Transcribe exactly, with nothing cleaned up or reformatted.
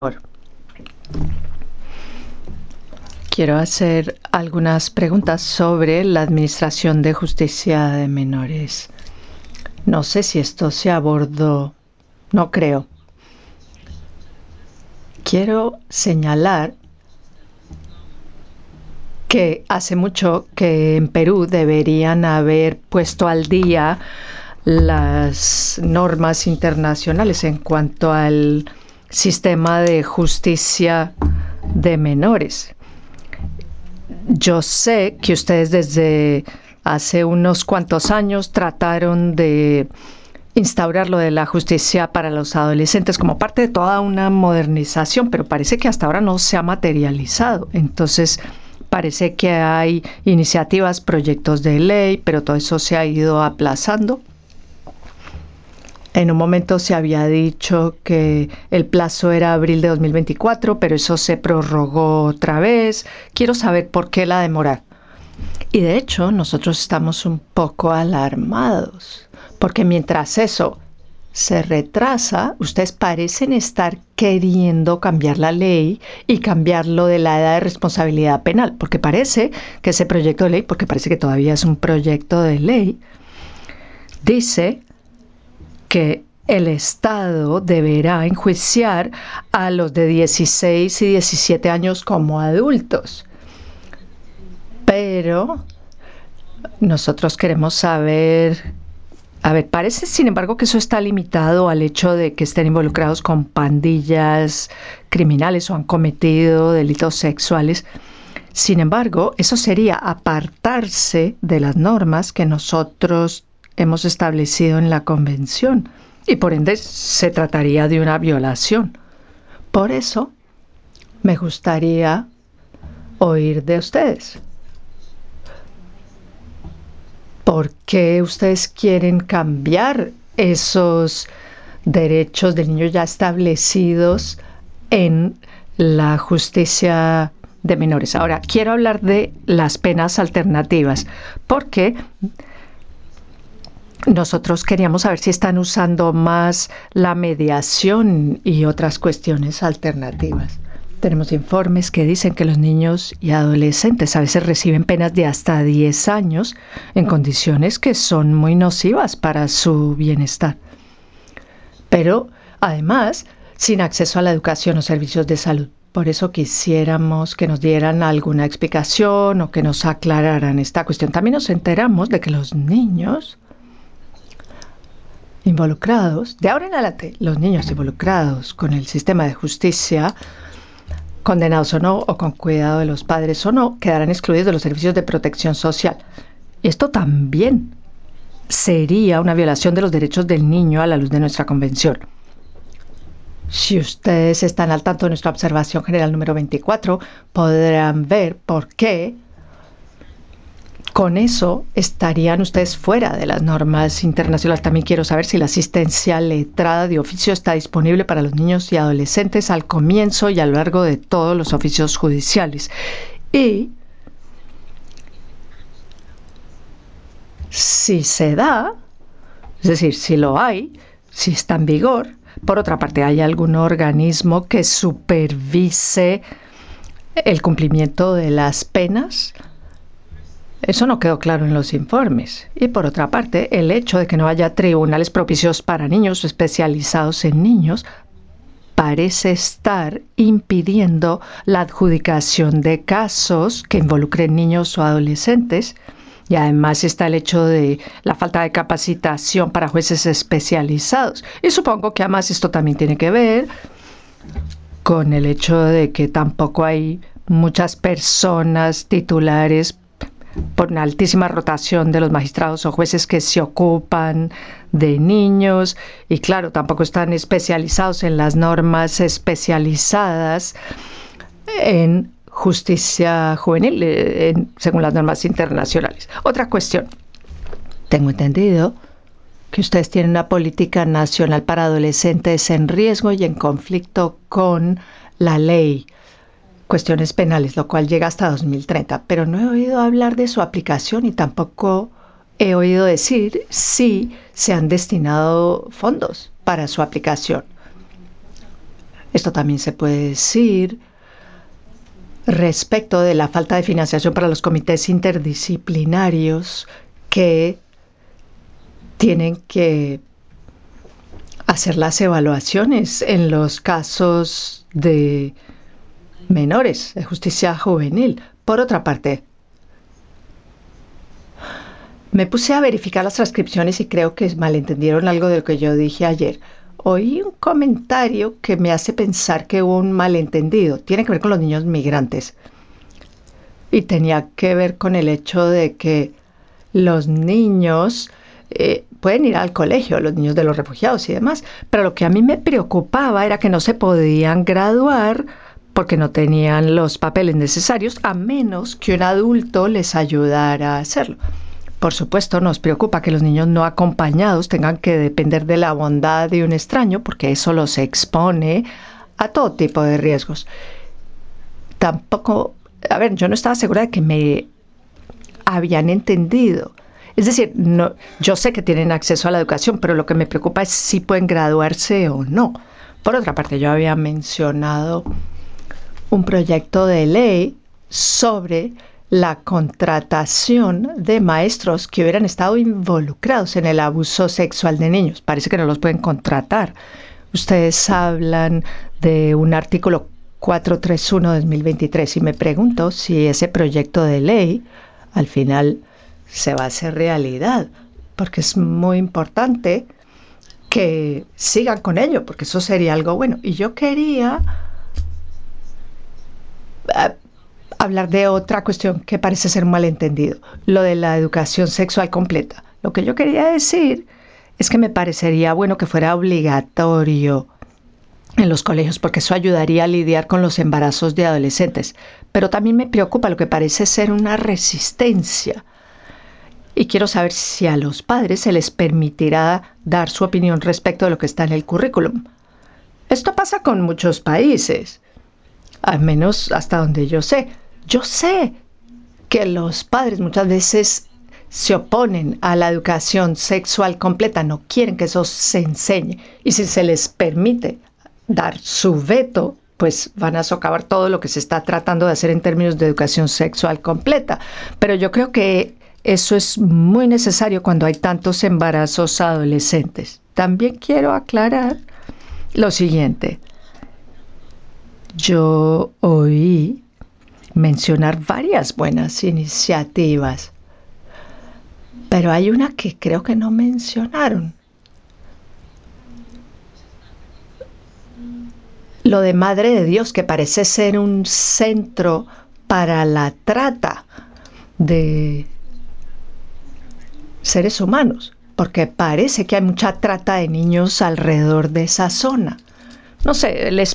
Quiero hacer algunas preguntas sobre la Administración de Justicia de Menores. No sé si esto se abordó, no creo. Quiero señalar que hace mucho que en Perú deberían haber puesto al día las normas internacionales en cuanto al sistema de justicia de menores. Yo sé que ustedes desde hace unos cuantos años trataron de instaurar lo de la justicia para los adolescentes como parte de toda una modernización, pero parece que hasta ahora no se ha materializado. Entonces, parece que hay iniciativas, proyectos de ley, pero todo eso se ha ido aplazando. En un momento se había dicho que el plazo era abril de dos mil veinticuatro, pero eso se prorrogó otra vez. Quiero saber por qué la demora. Y de hecho, nosotros estamos un poco alarmados, porque mientras eso se retrasa, ustedes parecen estar queriendo cambiar la ley y cambiarlo de la edad de responsabilidad penal, porque parece que ese proyecto de ley, porque parece que todavía es un proyecto de ley, dice que el Estado deberá enjuiciar a los de dieciséis y diecisiete años como adultos. Pero nosotros queremos saber, a ver, parece sin embargo que eso está limitado al hecho de que estén involucrados con pandillas criminales o han cometido delitos sexuales. Sin embargo, eso sería apartarse de las normas que nosotros hemos establecido en la Convención y por ende se trataría de una violación. Por eso me gustaría oír de ustedes. ¿Por qué ustedes quieren cambiar esos derechos del niño ya establecidos en la justicia de menores? Ahora, quiero hablar de las penas alternativas, porque nosotros queríamos saber si están usando más la mediación y otras cuestiones alternativas. Tenemos informes que dicen que los niños y adolescentes a veces reciben penas de hasta diez años en condiciones que son muy nocivas para su bienestar. Pero, además, sin acceso a la educación o servicios de salud. Por eso quisiéramos que nos dieran alguna explicación o que nos aclararan esta cuestión. También nos enteramos de que los niños involucrados, de ahora en adelante, los niños involucrados con el sistema de justicia, condenados o no, o con cuidado de los padres o no, quedarán excluidos de los servicios de protección social. Y esto también sería una violación de los derechos del niño a la luz de nuestra convención. Si ustedes están al tanto de nuestra observación general número veinticuatro, podrán ver por qué con eso estarían ustedes fuera de las normas internacionales. También quiero saber si la asistencia letrada de oficio está disponible para los niños y adolescentes al comienzo y a lo largo de todos los oficios judiciales. Y si se da, es decir, si lo hay, si está en vigor, por otra parte, ¿hay algún organismo que supervise el cumplimiento de las penas? Eso no quedó claro en los informes. Y por otra parte, el hecho de que no haya tribunales propicios para niños especializados en niños parece estar impidiendo la adjudicación de casos que involucren niños o adolescentes. Y además está el hecho de la falta de capacitación para jueces especializados. Y supongo que además esto también tiene que ver con el hecho de que tampoco hay muchas personas titulares por una altísima rotación de los magistrados o jueces que se ocupan de niños y claro, tampoco están especializados en las normas especializadas en justicia juvenil, en, según las normas internacionales. Otra cuestión. Tengo entendido que ustedes tienen una política nacional para adolescentes en riesgo y en conflicto con la ley, cuestiones penales, lo cual llega hasta dos mil treinta, pero no he oído hablar de su aplicación y tampoco he oído decir si se han destinado fondos para su aplicación. Esto también se puede decir respecto de la falta de financiación para los comités interdisciplinarios que tienen que hacer las evaluaciones en los casos de menores, de justicia juvenil. Por otra parte, me puse a verificar las transcripciones y creo que malentendieron algo de lo que yo dije ayer. Oí un comentario que me hace pensar que hubo un malentendido. Tiene que ver con los niños migrantes. Y tenía que ver con el hecho de que los niños eh, pueden ir al colegio, los niños de los refugiados y demás, pero lo que a mí me preocupaba era que no se podían graduar porque no tenían los papeles necesarios a menos que un adulto les ayudara a hacerlo. Por supuesto, nos preocupa que los niños no acompañados tengan que depender de la bondad de un extraño porque eso los expone a todo tipo de riesgos. Tampoco, a ver, yo no estaba segura de que me habían entendido. Es decir, no, yo sé que tienen acceso a la educación, pero lo que me preocupa es si pueden graduarse o no. Por otra parte, yo había mencionado un proyecto de ley sobre la contratación de maestros que hubieran estado involucrados en el abuso sexual de niños. Parece que no los pueden contratar. Ustedes hablan de un artículo cuatrocientos treinta y uno de dos mil veintitrés y me pregunto si ese proyecto de ley al final se va a hacer realidad, porque es muy importante que sigan con ello, porque eso sería algo bueno. Y yo quería uh, hablar de otra cuestión que parece ser un malentendido, lo de la educación sexual completa. Lo que yo quería decir es que me parecería bueno que fuera obligatorio en los colegios, porque eso ayudaría a lidiar con los embarazos de adolescentes. Pero también me preocupa lo que parece ser una resistencia. Y quiero saber si a los padres se les permitirá dar su opinión respecto de lo que está en el currículum. Esto pasa con muchos países, al menos hasta donde yo sé. Yo sé que los padres muchas veces se oponen a la educación sexual completa, no quieren que eso se enseñe. Y si se les permite dar su veto, pues van a socavar todo lo que se está tratando de hacer en términos de educación sexual completa. Pero yo creo que eso es muy necesario cuando hay tantos embarazos adolescentes. También quiero aclarar lo siguiente. Yo oí mencionar varias buenas iniciativas, pero hay una que creo que no mencionaron. Lo de Madre de Dios, que parece ser un centro para la trata de seres humanos, porque parece que hay mucha trata de niños alrededor de esa zona. No sé, les